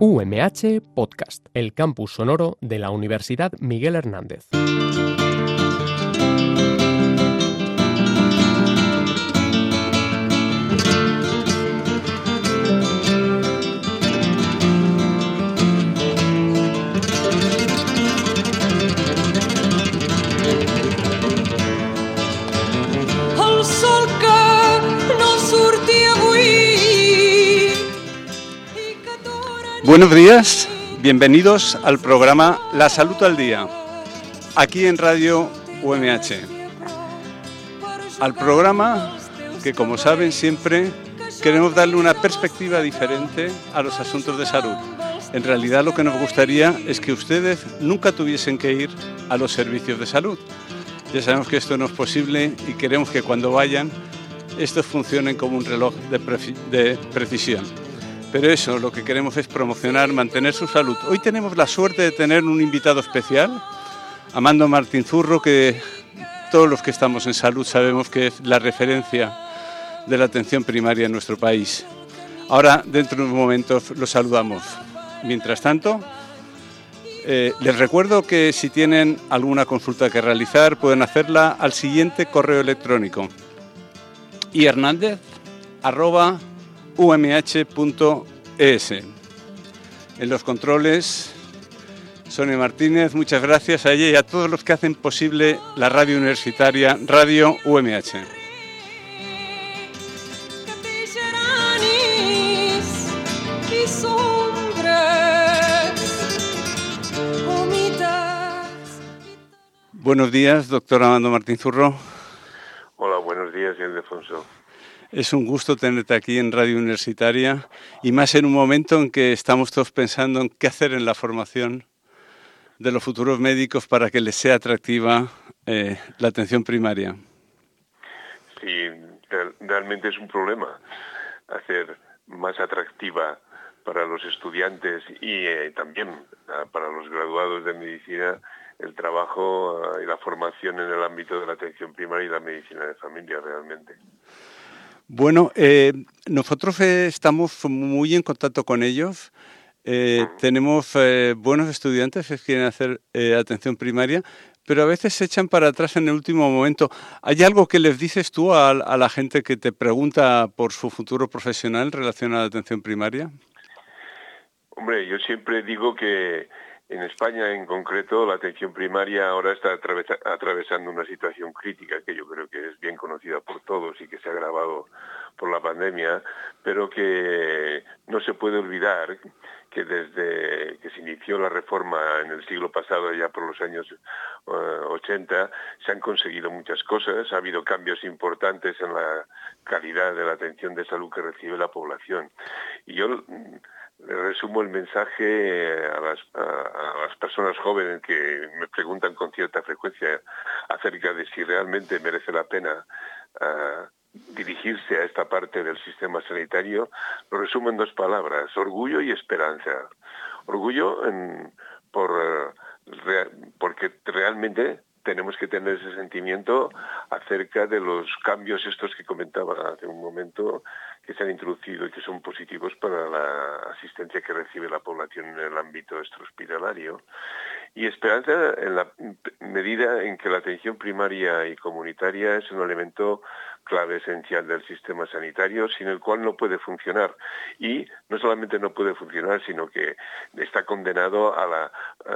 UMH Podcast, el campus sonoro de la Universidad Miguel Hernández. Buenos días, bienvenidos al programa La Salud al Día, aquí en Radio UMH. Al programa que, como saben, siempre queremos darle una perspectiva diferente a los asuntos de salud. En realidad lo que nos gustaría es que ustedes nunca tuviesen que ir a los servicios de salud. Ya sabemos que esto no es posible y queremos que cuando vayan, estos funcionen como un reloj de precisión. Pero eso, lo que queremos es promocionar, mantener su salud. Hoy tenemos la suerte de tener un invitado especial, Amando Martinzurro, que todos los que estamos en salud sabemos que es la referencia de la atención primaria en nuestro país. Ahora, dentro de unos momentos, lo saludamos. Mientras tanto, les recuerdo que si tienen alguna consulta que realizar, pueden hacerla al siguiente correo electrónico: ihernandez@umh.es. En los controles, Sonia Martínez. Muchas gracias a ella y a todos los que hacen posible la radio universitaria Radio UMH. Buenos días, doctor Amando Martinzurro. Hola, buenos días, Ildefonso. Es un gusto tenerte aquí en Radio Universitaria y más en un momento en que estamos todos pensando en qué hacer en la formación de los futuros médicos para que les sea atractiva la atención primaria. Sí, realmente es un problema hacer más atractiva para los estudiantes y también para los graduados de medicina el trabajo y la formación en el ámbito de la atención primaria y la medicina de familia realmente. Bueno, nosotros estamos muy en contacto con ellos. Tenemos buenos estudiantes que quieren hacer atención primaria, pero a veces se echan para atrás en el último momento. ¿Hay algo que les dices tú a la gente que te pregunta por su futuro profesional relacionado a la atención primaria? Hombre, yo siempre digo que en España en concreto la atención primaria ahora está atravesando una situación crítica que yo creo que es bien conocida por todos y que se ha agravado por la pandemia, pero que no se puede olvidar que desde que se inició la reforma en el siglo pasado, ya por los años 80, se han conseguido muchas cosas, ha habido cambios importantes en la calidad de la atención de salud que recibe la población. Y yo le resumo el mensaje a las personas jóvenes que me preguntan con cierta frecuencia acerca de si realmente merece la pena dirigirse a esta parte del sistema sanitario. Lo resumo en dos palabras: orgullo y esperanza. Orgullo porque realmente tenemos que tener ese sentimiento acerca de los cambios estos que comentaba hace un momento, que se han introducido y que son positivos para la asistencia que recibe la población en el ámbito extrahospitalario. Y esperanza en la medida en que la atención primaria y comunitaria es un elemento clave, esencial del sistema sanitario, sin el cual no puede funcionar. Y no solamente no puede funcionar, sino que está condenado a la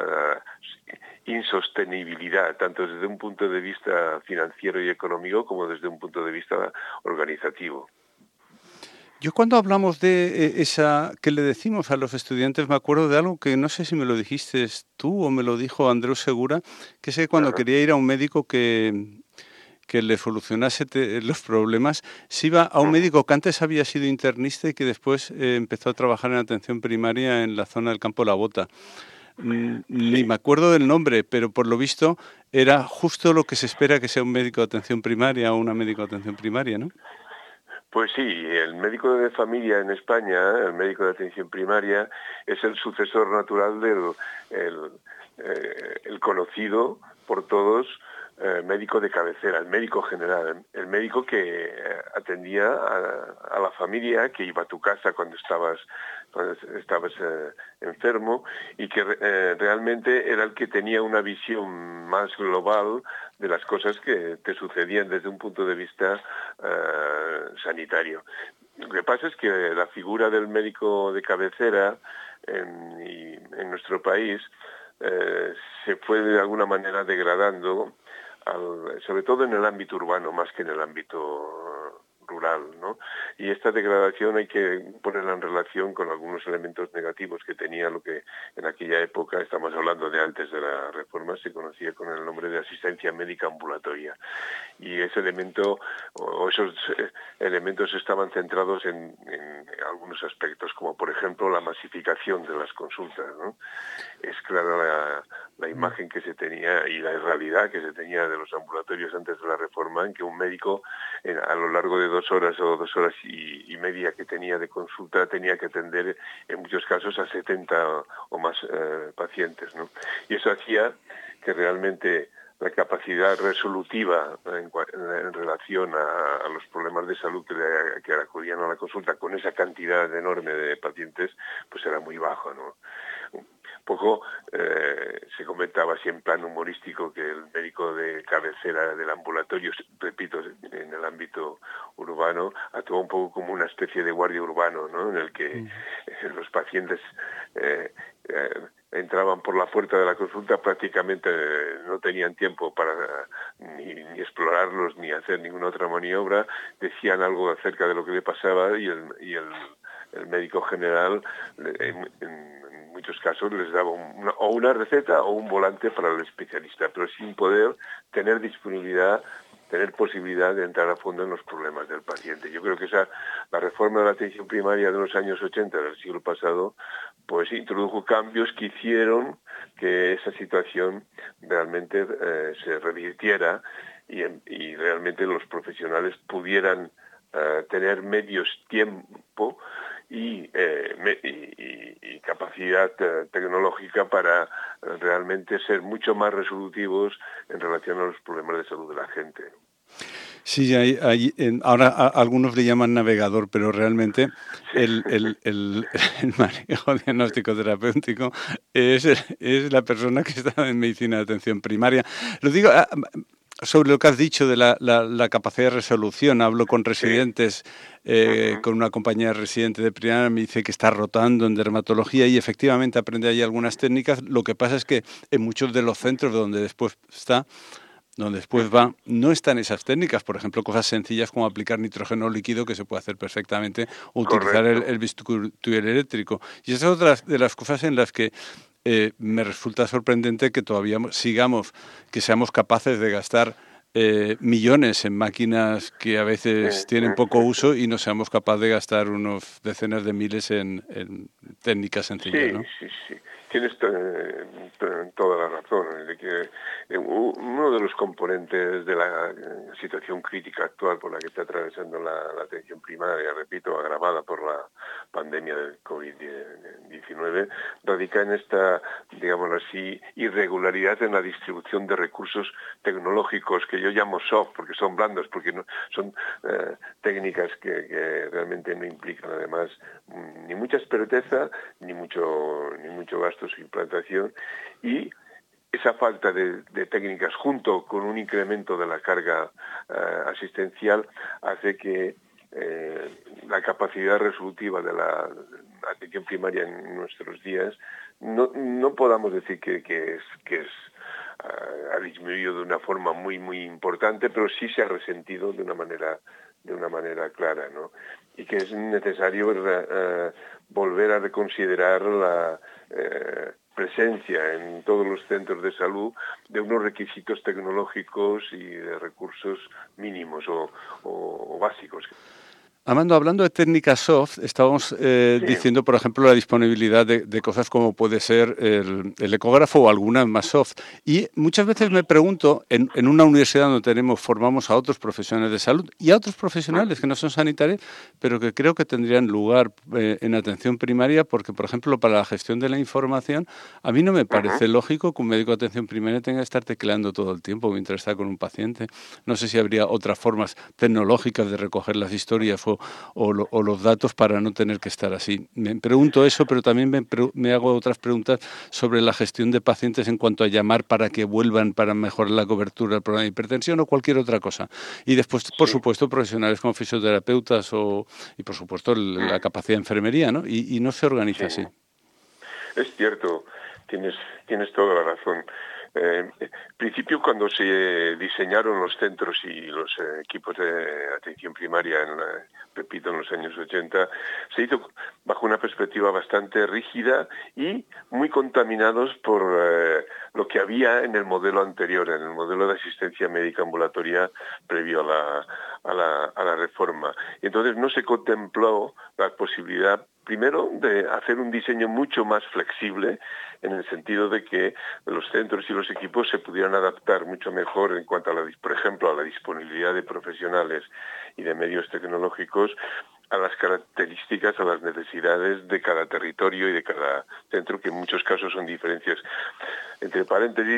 insostenibilidad, tanto desde un punto de vista financiero y económico como desde un punto de vista organizativo. Yo cuando hablamos de que le decimos a los estudiantes, me acuerdo de algo que no sé si me lo dijiste tú o me lo dijo Andreu Segura, que es que cuando quería ir a un médico que le solucionase los problemas, se iba a un médico que antes había sido internista y que después empezó a trabajar en atención primaria en la zona del Campo de la Bota. Ni me acuerdo del nombre, pero por lo visto era justo lo que se espera que sea un médico de atención primaria o una médico de atención primaria, ¿no? Pues sí, el médico de familia en España, el médico de atención primaria, es el sucesor natural del el conocido por todos médico de cabecera, el médico general, el médico que atendía a la familia, que iba a tu casa cuando estabas enfermo, y que realmente era el que tenía una visión más global de las cosas que te sucedían desde un punto de vista sanitario. Lo que pasa es que la figura del médico de cabecera en nuestro país se fue de alguna manera degradando, sobre todo en el ámbito urbano más que en el ámbito rural, ¿no? Y esta degradación hay que ponerla en relación con algunos elementos negativos que tenía lo que en aquella época, estamos hablando de antes de la reforma, se conocía con el nombre de asistencia médica ambulatoria. Y ese elemento, o esos elementos estaban centrados en algunos aspectos, como por ejemplo la masificación de las consultas, ¿no? Es clara la imagen que se tenía y la realidad que se tenía de los ambulatorios antes de la reforma, en que un médico a lo largo de 2 horas o 2 horas y media que tenía de consulta tenía que atender en muchos casos a 70 o más pacientes, ¿no? Y eso hacía que realmente la capacidad resolutiva en relación a los problemas de salud que acudían a la consulta con esa cantidad enorme de pacientes, pues era muy bajo, ¿no? Poco se comentaba así en plan humorístico que el médico de cabecera del ambulatorio, repito, en el ámbito urbano, actuaba un poco como una especie de guardia urbano, ¿no? En el que los pacientes entraban por la puerta de la consulta, prácticamente no tenían tiempo para ni explorarlos ni hacer ninguna otra maniobra, decían algo acerca de lo que le pasaba y el médico general en muchos casos les daba una receta o un volante para el especialista, pero sin poder tener disponibilidad, tener posibilidad de entrar a fondo en los problemas del paciente. Yo creo que la reforma de la atención primaria de los años 80 del siglo pasado, pues introdujo cambios que hicieron que esa situación realmente se revirtiera y realmente los profesionales pudieran tener medios tiempo y capacidad tecnológica para realmente ser mucho más resolutivos en relación a los problemas de salud de la gente. Sí, ahora algunos le llaman navegador, pero realmente el manejo diagnóstico terapéutico es la persona que está en medicina de atención primaria. Lo digo sobre lo que has dicho de la capacidad de resolución. Hablo con residentes, con una compañía residente de primaria, me dice que está rotando en dermatología y efectivamente aprende ahí algunas técnicas. Lo que pasa es que en muchos de los centros donde después va, no están esas técnicas. Por ejemplo, cosas sencillas como aplicar nitrógeno líquido, que se puede hacer perfectamente, o utilizar el bisturí eléctrico. Y esa es otra de las cosas en las que me resulta sorprendente que todavía seamos capaces de gastar millones en máquinas que a veces tienen poco uso y no seamos capaces de gastar unos decenas de miles en técnicas sencillas, ¿no? Sí. Tienes toda la razón, de que uno de los componentes de la situación crítica actual por la que está atravesando la atención primaria, repito, agravada por la pandemia del COVID-19, radica en esta, digámoslo así, irregularidad en la distribución de recursos tecnológicos que yo llamo soft, porque son blandos, porque no son técnicas que realmente no implican además ni mucha experteza ni mucho gasto su implantación, y esa falta de técnicas junto con un incremento de la carga asistencial hace que la capacidad resolutiva de la atención primaria en nuestros días no podamos decir que ha disminuido de una forma muy muy importante, pero sí se ha resentido de una manera clara, ¿no? Y que es necesario volver a reconsiderar la presencia en todos los centros de salud de unos requisitos tecnológicos y de recursos mínimos o básicos. Armando, hablando de técnicas soft, estábamos diciendo, por ejemplo, la disponibilidad de cosas como puede ser el ecógrafo o algunas más soft. Y muchas veces me pregunto, en una universidad donde formamos a otros profesionales de salud y a otros profesionales que no son sanitarios, pero que creo que tendrían lugar en atención primaria, porque, por ejemplo, para la gestión de la información, a mí no me parece lógico que un médico de atención primaria tenga que estar tecleando todo el tiempo mientras está con un paciente. No sé si habría otras formas tecnológicas de recoger las historias o los datos para no tener que estar así. Me pregunto eso, pero también me hago otras preguntas sobre la gestión de pacientes en cuanto a llamar para que vuelvan para mejorar la cobertura del problema de hipertensión o cualquier otra cosa. Y después, por supuesto, profesionales como fisioterapeutas y, por supuesto, la capacidad de enfermería, ¿no? Y no se organiza así. Es cierto, tienes toda la razón. En principio, cuando se diseñaron los centros y los equipos de atención primaria, repito, en los años 80, se hizo bajo una perspectiva bastante rígida y muy contaminados por lo que había en el modelo anterior, en el modelo de asistencia médica ambulatoria previo a la reforma. Y entonces no se contempló la posibilidad, primero, de hacer un diseño mucho más flexible, en el sentido de que los centros y los equipos se pudieran adaptar mucho mejor en cuanto por ejemplo, a la disponibilidad de profesionales y de medios tecnológicos, a las características, a las necesidades de cada territorio y de cada centro, que en muchos casos son diferencias. Entre paréntesis,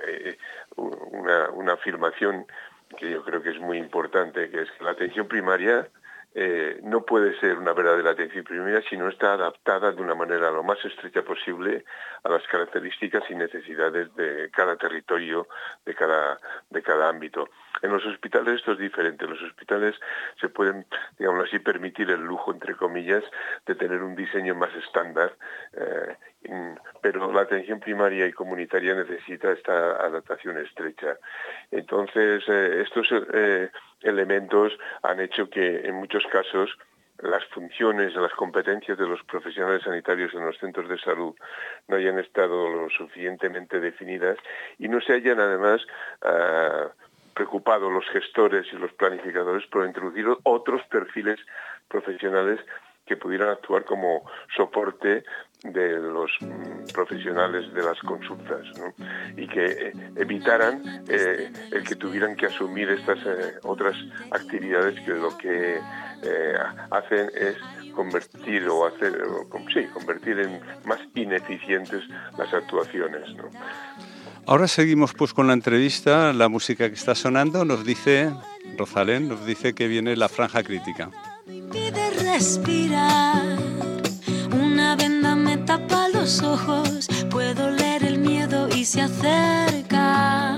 una afirmación que yo creo que es muy importante, que es que la atención primaria no puede ser una verdadera atención primaria si no está adaptada de una manera lo más estrecha posible a las características y necesidades de cada territorio, de cada ámbito. En los hospitales esto es diferente. En los hospitales se pueden, digamos así, permitir el lujo, entre comillas, de tener un diseño más estándar, pero la atención primaria y comunitaria necesita esta adaptación estrecha. Entonces, estos elementos han hecho que en muchos casos las funciones, las competencias de los profesionales sanitarios en los centros de salud no hayan estado lo suficientemente definidas y no se hayan además preocupado los gestores y los planificadores por introducir otros perfiles profesionales que pudieran actuar como soporte de los profesionales de las consultas, ¿no? Y que evitaran el que tuvieran que asumir estas otras actividades que lo que hacen es convertir en más ineficientes las actuaciones, ¿no? Ahora seguimos pues con la entrevista. La música que está sonando nos dice, Rosalén, nos dice que viene la franja crítica. Impide respirar, una venda me tapa los ojos, puedo leer el miedo y se acerca.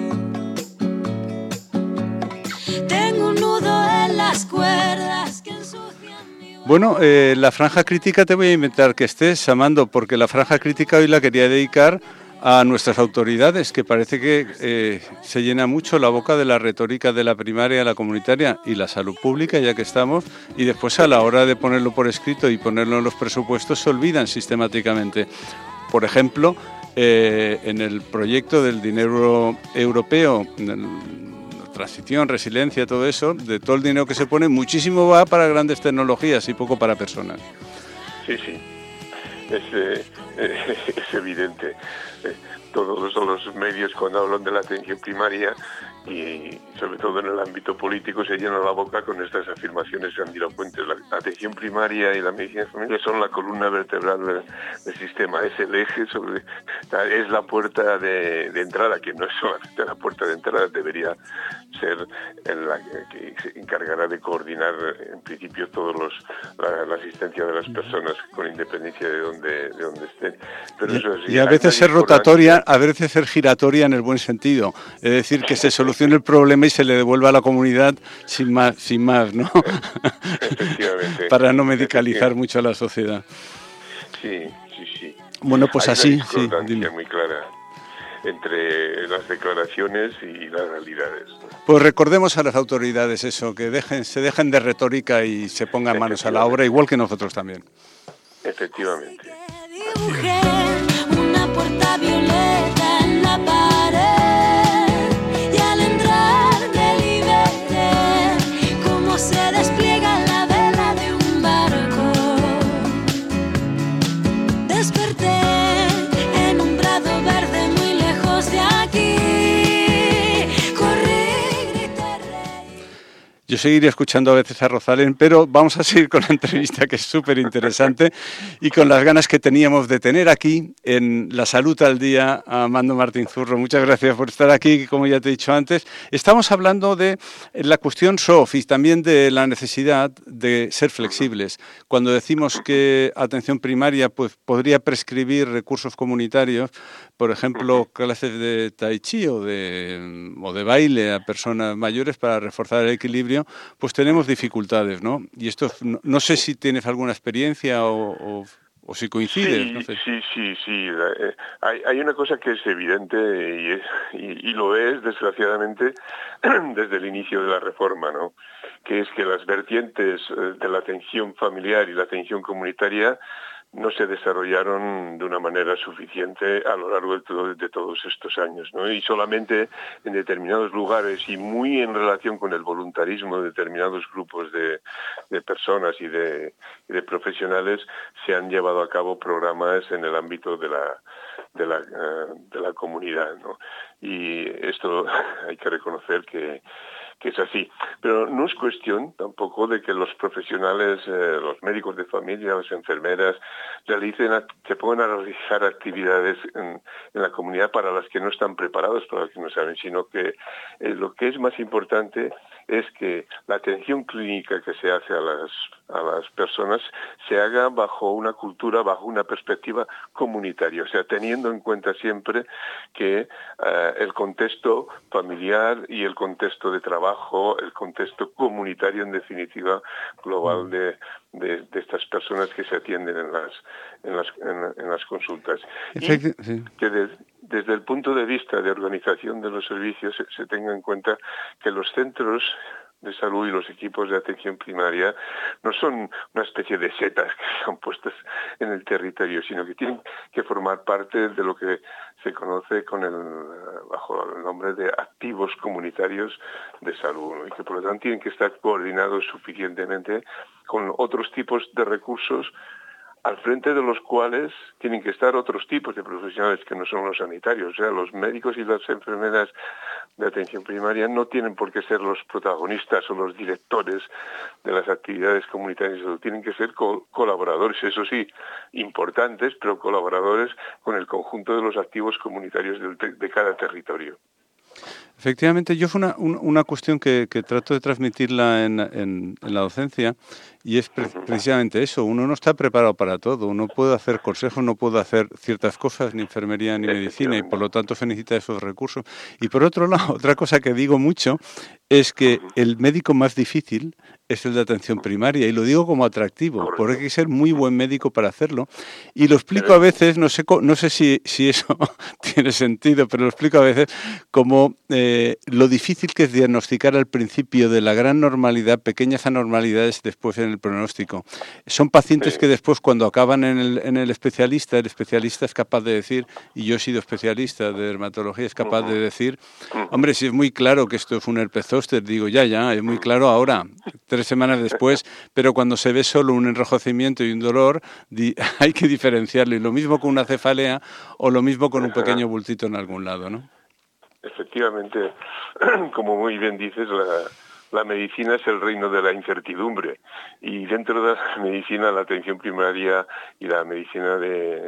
Tengo un nudo en las cuerdas que ensucian mi... Bueno, la franja crítica te voy a inventar que estés, Armando, porque la franja crítica hoy la quería dedicar a nuestras autoridades, que parece que se llena mucho la boca de la retórica de la primaria, la comunitaria y la salud pública, ya que estamos, y después a la hora de ponerlo por escrito y ponerlo en los presupuestos se olvidan sistemáticamente. Por ejemplo, en el proyecto del dinero europeo, transición, resiliencia, todo eso, de todo el dinero que se pone, muchísimo va para grandes tecnologías y poco para personas. Sí, es evidente. Todos los medios, cuando hablan de la atención primaria y sobre todo en el ámbito político, se llenan la boca con estas afirmaciones grandilocuentes. La atención primaria y la medicina familiar son la columna vertebral del sistema, es el eje es la puerta de entrada, que no es solamente la puerta de entrada, debería ser la que se encargará de coordinar en principio la asistencia de las personas con independencia de donde estén. Pero eso sí, y a veces es rotatoria, a veces es giratoria en el buen sentido, es decir, que se solucione el problema y se le devuelva a la comunidad sin más, ¿no? Efectivamente. Para no medicalizar mucho a la sociedad. Sí. Bueno, pues hay así, una discordancia sí. muy clara entre las declaraciones y las realidades. Pues recordemos a las autoridades eso, que se dejen de retórica y se pongan manos a la obra, igual que nosotros también. Efectivamente. Dibujé una puerta violeta en la pared y al entrar me liberé, cómo se despliega la vez. Yo seguiría escuchando a veces a Rosalén, pero vamos a seguir con la entrevista, que es súper interesante, y con las ganas que teníamos de tener aquí en La Salud al Día a Amando Martín Zurro. Muchas gracias por estar aquí, como ya te he dicho antes. Estamos hablando de la cuestión SOF y también de la necesidad de ser flexibles. Cuando decimos que atención primaria pues podría prescribir recursos comunitarios, por ejemplo, clases de tai chi o de baile a personas mayores para reforzar el equilibrio, pues tenemos dificultades, ¿no? Y esto, no sé si tienes alguna experiencia o si coincides. Sí, no sé. sí. Hay una cosa que es evidente y lo es, desgraciadamente, desde el inicio de la reforma, ¿no? Que es que las vertientes de la atención familiar y la atención comunitaria no se desarrollaron de una manera suficiente a lo largo de todos estos años, ¿no? Y solamente en determinados lugares y muy en relación con el voluntarismo de determinados grupos de personas y de profesionales se han llevado a cabo programas en el ámbito de la comunidad, ¿no? Y esto hay que reconocer que es así. Pero no es cuestión tampoco de que los profesionales, los médicos de familia, las enfermeras, se pongan a realizar actividades en la comunidad para las que no están preparados, para las que no saben, sino que lo que es más importante es que la atención clínica que se hace a las personas se haga bajo una cultura, bajo una perspectiva comunitaria, o sea, teniendo en cuenta siempre que el contexto familiar y el contexto de trabajo, el contexto comunitario, en definitiva, global de estas personas que se atienden en las consultas. Y que desde el punto de vista de organización de los servicios se tenga en cuenta que los centros de salud y los equipos de atención primaria no son una especie de setas que son puestas en el territorio, sino que tienen que formar parte de lo que se conoce bajo el nombre de activos comunitarios de salud, ¿no? Y que por lo tanto tienen que estar coordinados suficientemente con otros tipos de recursos al frente de los cuales tienen que estar otros tipos de profesionales que no son los sanitarios. O sea, los médicos y las enfermeras de atención primaria no tienen por qué ser los protagonistas o los directores de las actividades comunitarias, tienen que ser colaboradores, eso sí, importantes, pero colaboradores con el conjunto de los activos comunitarios de cada territorio. Efectivamente, yo fue una cuestión que trato de transmitirla en la docencia, y es precisamente eso. Uno no está preparado para todo, uno puede hacer consejos, no puede hacer ciertas cosas, ni enfermería ni medicina, y por lo tanto se necesita esos recursos. Y por otro lado, otra cosa que digo mucho es que el médico más difícil es el de atención primaria, y lo digo como atractivo, porque hay que ser muy buen médico para hacerlo. Y lo explico a veces, no sé si eso tiene sentido, pero lo explico a veces como lo difícil que es diagnosticar al principio de la gran normalidad pequeñas anormalidades después en el pronóstico. Son pacientes que después, cuando acaban en el especialista es capaz de decir, y yo he sido especialista de dermatología, es capaz de decir, hombre, si es muy claro que esto es un herpes zóster, digo, ya, es muy claro ahora, 3 semanas después, pero cuando se ve solo un enrojecimiento y un dolor, hay que diferenciarlo, y lo mismo con una cefalea o lo mismo con un pequeño bultito en algún lado, ¿no? Efectivamente, como muy bien dices, la medicina es el reino de la incertidumbre, y dentro de la medicina, la atención primaria y la medicina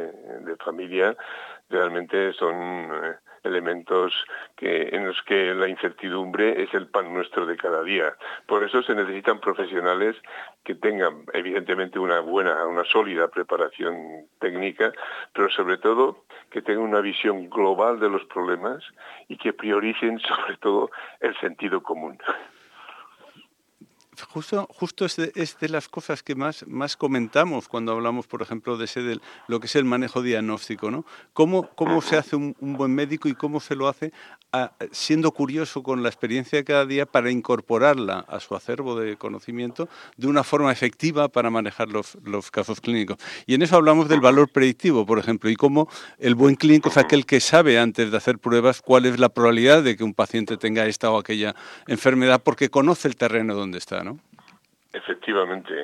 de familia realmente son elementos en los que la incertidumbre es el pan nuestro de cada día. Por eso se necesitan profesionales que tengan evidentemente una sólida preparación técnica, pero sobre todo que tengan una visión global de los problemas y que prioricen sobre todo el sentido común. Justo es de las cosas que más comentamos cuando hablamos, por ejemplo, de lo que es el manejo diagnóstico, ¿no? Cómo se hace un buen médico y cómo se lo hace siendo curioso con la experiencia de cada día para incorporarla a su acervo de conocimiento de una forma efectiva para manejar los casos clínicos. Y en eso hablamos del valor predictivo, por ejemplo, y cómo el buen clínico es aquel que sabe antes de hacer pruebas cuál es la probabilidad de que un paciente tenga esta o aquella enfermedad, porque conoce el terreno donde está, ¿no? Efectivamente.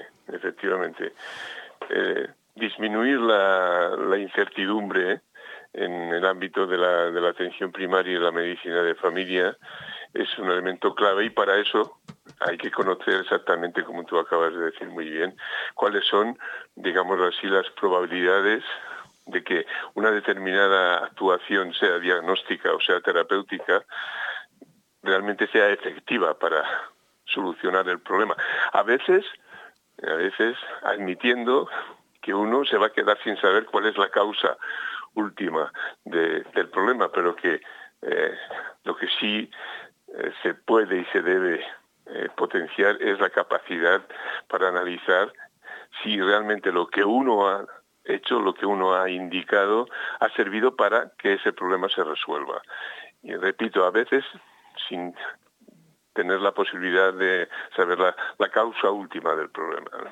Disminuir la incertidumbre en el ámbito de la atención primaria y la medicina de familia es un elemento clave, y para eso hay que conocer exactamente, como tú acabas de decir muy bien, cuáles son, digamos así, las probabilidades de que una determinada actuación, sea diagnóstica o sea terapéutica, realmente sea efectiva para solucionar el problema. A veces admitiendo que uno se va a quedar sin saber cuál es la causa última del problema, pero que lo que sí se puede y se debe potenciar es la capacidad para analizar si realmente lo que uno ha hecho, lo que uno ha indicado, ha servido para que ese problema se resuelva. Y repito, a veces sin tener la posibilidad de saber la causa última del problema, ¿no?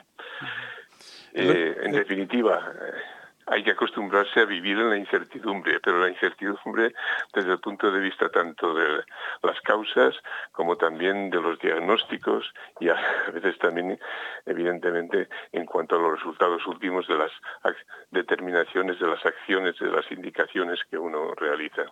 En definitiva, hay que acostumbrarse a vivir en la incertidumbre, pero la incertidumbre desde el punto de vista tanto de las causas como también de los diagnósticos y a veces también, evidentemente, en cuanto a los resultados últimos de las determinaciones, de las acciones, de las indicaciones que uno realiza.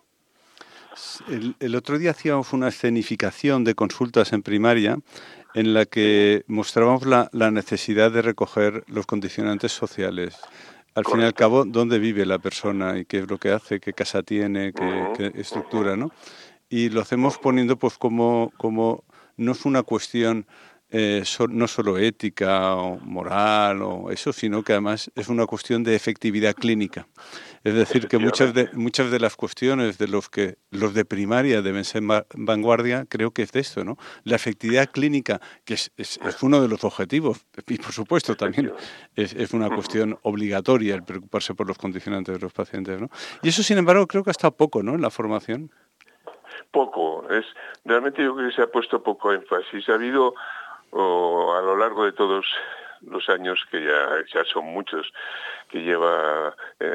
El otro día hacíamos una escenificación de consultas en primaria en la que mostrábamos la necesidad de recoger los condicionantes sociales. Al fin y al cabo, dónde vive la persona y qué es lo que hace, qué casa tiene, qué estructura, ¿no? Y lo hacemos poniendo pues como no es una cuestión no solo ética o moral o eso, sino que además es una cuestión de efectividad clínica. Es decir, que muchas de las cuestiones de los de primaria deben ser vanguardia, creo que es de esto, ¿no? La efectividad clínica, que es uno de los objetivos, y por supuesto también es una cuestión obligatoria el preocuparse por los condicionantes de los pacientes, ¿no? Y eso, sin embargo, creo que ha estado poco, ¿no?, en la formación. Poco. Realmente yo creo que se ha puesto poco énfasis. Ha habido, a lo largo de todos los años, que ya son muchos, que llevan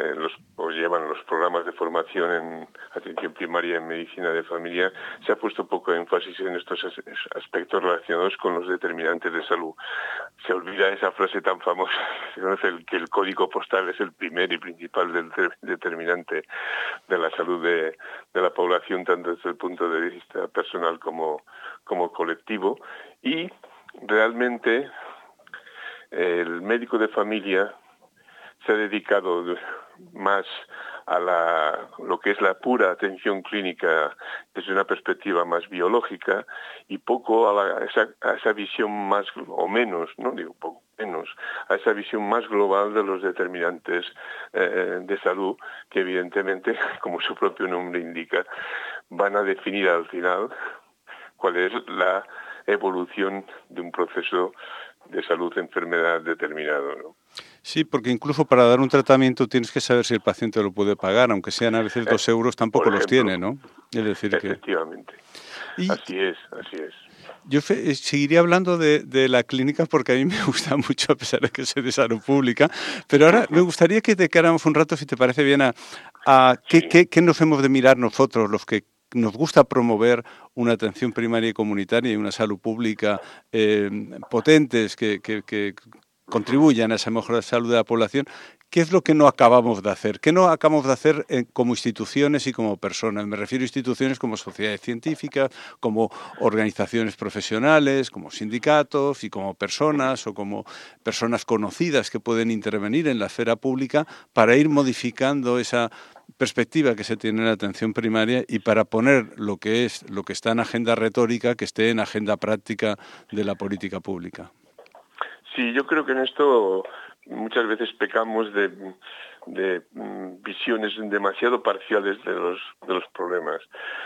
los programas de formación en atención primaria en medicina de familia, se ha puesto poco énfasis en estos aspectos relacionados con los determinantes de salud. Se olvida esa frase tan famosa, se conoce que el código postal es el primer y principal determinante de la salud de la población, tanto desde el punto de vista personal como colectivo, y realmente el médico de familia se ha dedicado más a lo que es la pura atención clínica desde una perspectiva más biológica y poco a esa visión más, o menos, no digo poco menos, a esa visión más global de los determinantes de salud que evidentemente, como su propio nombre indica, van a definir al final cuál es la evolución de un proceso de salud, enfermedad determinado, ¿no? Sí, porque incluso para dar un tratamiento tienes que saber si el paciente lo puede pagar, aunque sean a veces 2 euros, tampoco los tiene, ¿no? Es decir, efectivamente. Así es. Yo seguiría hablando de la clínica porque a mí me gusta mucho, a pesar de que soy de salud pública, pero ahora me gustaría que dedicáramos un rato, si te parece bien, a qué nos hemos de mirar nosotros, los que nos gusta promover una atención primaria y comunitaria y una salud pública potentes que contribuyan a esa mejora de salud de la población. ¿Qué es lo que no acabamos de hacer? ¿Qué no acabamos de hacer como instituciones y como personas? Me refiero a instituciones como sociedades científicas, como organizaciones profesionales, como sindicatos y como personas o como personas conocidas que pueden intervenir en la esfera pública para ir modificando esa perspectiva que se tiene en la atención primaria y para poner lo que está en agenda retórica, que esté en agenda práctica de la política pública. Sí, yo creo que en esto muchas veces pecamos de visiones demasiado parciales de los problemas.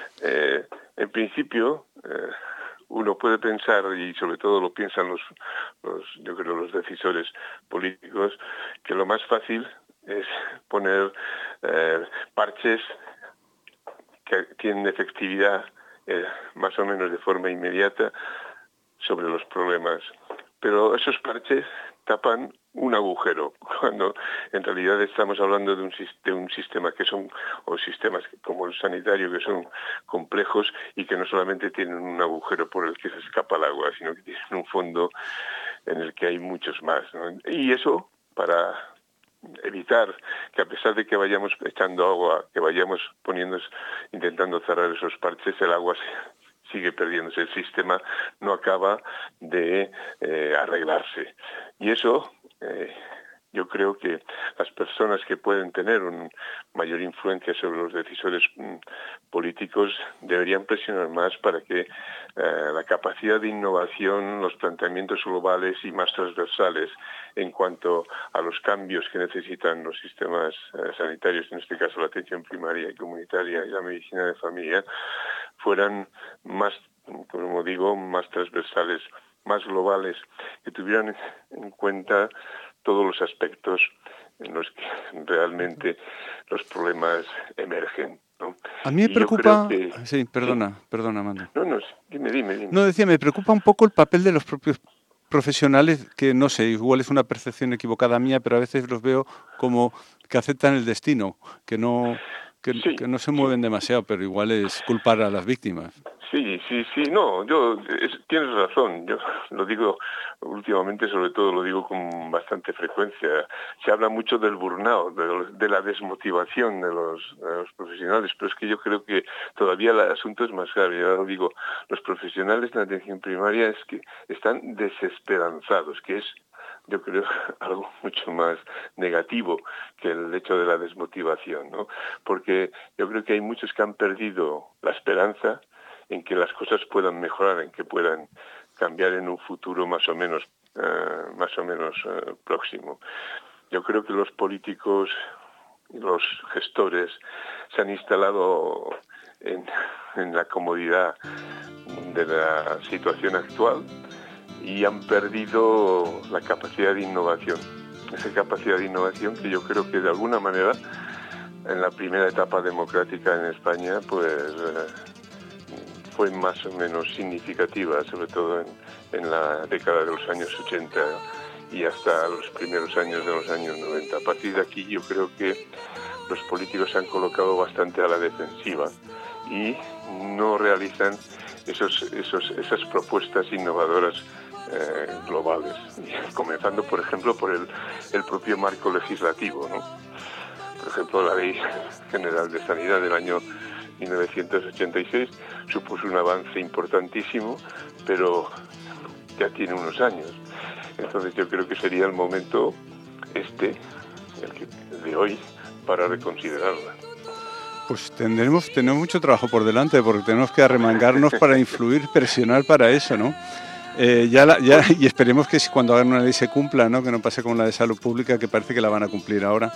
En principio, uno puede pensar, y sobre todo lo piensan los decisores políticos, que lo más fácil es poner parches que tienen efectividad más o menos de forma inmediata sobre los problemas. Pero esos parches tapan un agujero, cuando en realidad estamos hablando de un sistema sistemas como el sanitario, que son complejos y que no solamente tienen un agujero por el que se escapa el agua, sino que tienen un fondo en el que hay muchos más, ¿no? Y eso, para evitar que, a pesar de que vayamos echando agua, que vayamos intentando cerrar esos parches, el agua sigue perdiéndose. El sistema no acaba de arreglarse. Y eso, yo creo que las personas que pueden tener una mayor influencia sobre los decisores políticos deberían presionar más para que la capacidad de innovación, los planteamientos globales y más transversales en cuanto a los cambios que necesitan los sistemas sanitarios, en este caso la atención primaria y comunitaria y la medicina de familia, fueran más, como digo, más transversales, más globales, que tuvieran en cuenta todos los aspectos en los que realmente los problemas emergen, ¿no? A mí me preocupa... Sí, perdona, Mando. No, dime. No, decía, me preocupa un poco el papel de los propios profesionales, que no sé, igual es una percepción equivocada mía, pero a veces los veo como que aceptan el destino, que no se mueven demasiado, pero igual es culpar a las víctimas. Sí, no, tienes razón, yo lo digo últimamente, sobre todo lo digo con bastante frecuencia. Se habla mucho del burnout, de la desmotivación de los profesionales, pero es que yo creo que todavía el asunto es más grave. Ya lo digo, los profesionales de la atención primaria es que están desesperanzados, que es, yo creo, algo mucho más negativo que el hecho de la desmotivación, ¿no? Porque yo creo que hay muchos que han perdido la esperanza en que las cosas puedan mejorar, en que puedan cambiar en un futuro más o menos próximo. Yo creo que los políticos y los gestores se han instalado en la comodidad de la situación actual y han perdido la capacidad de innovación. Esa capacidad de innovación que yo creo que de alguna manera en la primera etapa democrática en España pues fue más o menos significativa, sobre todo en la década de los años 80 y hasta los primeros años de los años 90. A partir de aquí yo creo que los políticos se han colocado bastante a la defensiva y no realizan esas propuestas innovadoras globales, comenzando por ejemplo por el propio marco legislativo, ¿no? Por ejemplo, la Ley General de Sanidad del año 1986 supuso un avance importantísimo, pero ya tiene unos años. Entonces yo creo que sería el momento el de hoy para reconsiderarla. Pues tenemos mucho trabajo por delante, porque tenemos que arremangarnos para influir, presionar para eso, ¿no? Y esperemos que cuando hagan una ley se cumpla, ¿no? Que no pase como la de salud pública, que parece que la van a cumplir ahora.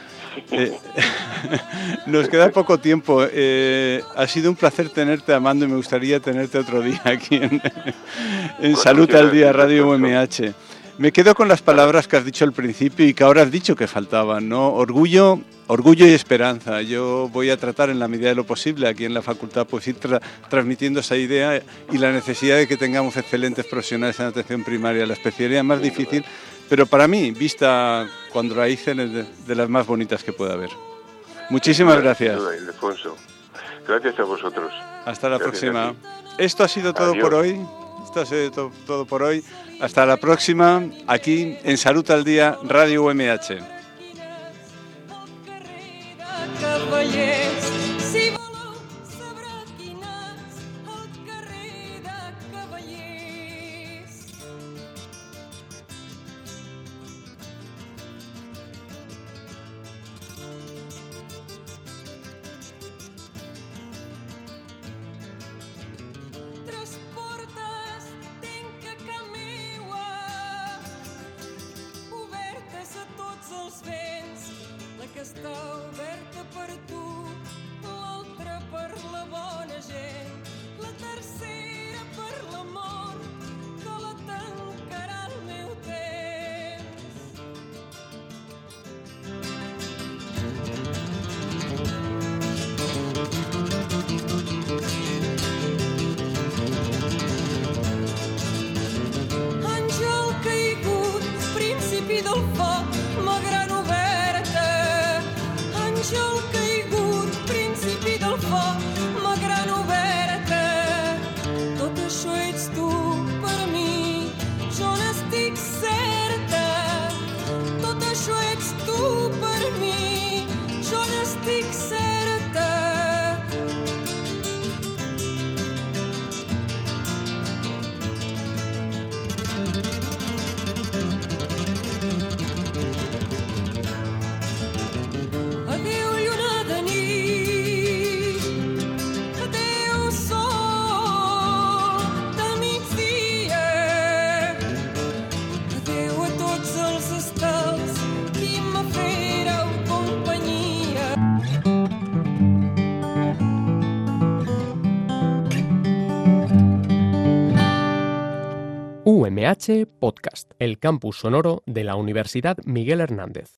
Nos queda poco tiempo. Ha sido un placer tenerte, Amando, y me gustaría tenerte otro día aquí en Salud al Día Radio UMH. Me quedo con las palabras que has dicho al principio y que ahora has dicho que faltaban, ¿no? Orgullo y esperanza. Yo voy a tratar en la medida de lo posible aquí en la facultad pues ir transmitiendo esa idea y la necesidad de que tengamos excelentes profesionales en atención primaria. La especialidad más difícil, pero para mí, vista cuando la hice, es de las más bonitas que puede haber. Muchísimas gracias. Ildefonso. Gracias a vosotros. Hasta la próxima. Esto ha sido todo por hoy. Todo por hoy. Hasta la próxima, aquí en Salud al Día, Radio UMH. Està oberta per tu, l'altra per la bona gent, la tercera per l'amor, que la tancarà el meu temps. Àngel caigut, principi del foc, ma gran oberta. Àngel caigut, principi del foc, ma gran oberta. Tot això ets tu per mi, jo n'estic certa. Tot això ets tu per mi, jo n'estic certa. UMH Podcast, el campus sonoro de la Universidad Miguel Hernández.